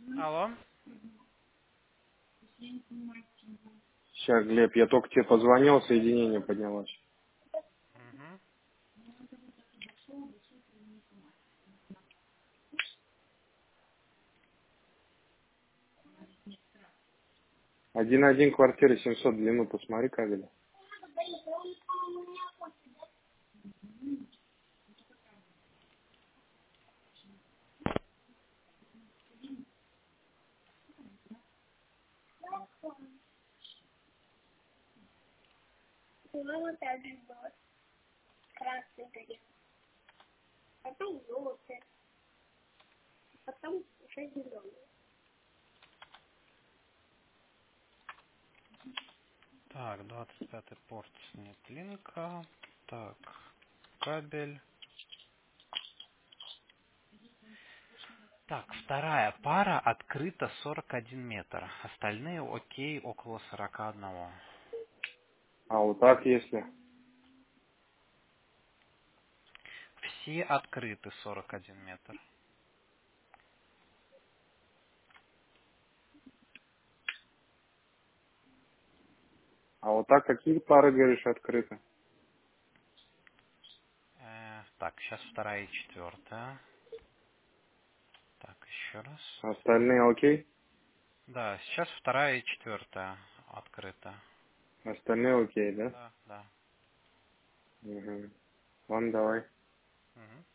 Алло. Сейчас, Глеб, я только тебе позвонил, соединение поднялось. Мгм. 1-1, квартира 700, длину посмотри кабеля. Так, 25 порт нет линка. Так, кабель. Так, вторая пара открыта 41 метр. Остальные окей, около 41. А вот так если. Все открыты 41 метр. А вот так какие пары, говоришь, открыты? Так, сейчас вторая и четвертая. Так, еще раз. Остальные окей? Да, сейчас вторая и четвертая открыта. Остальные окей, да? Да, да. Угу. Ладно, давай. Мгм.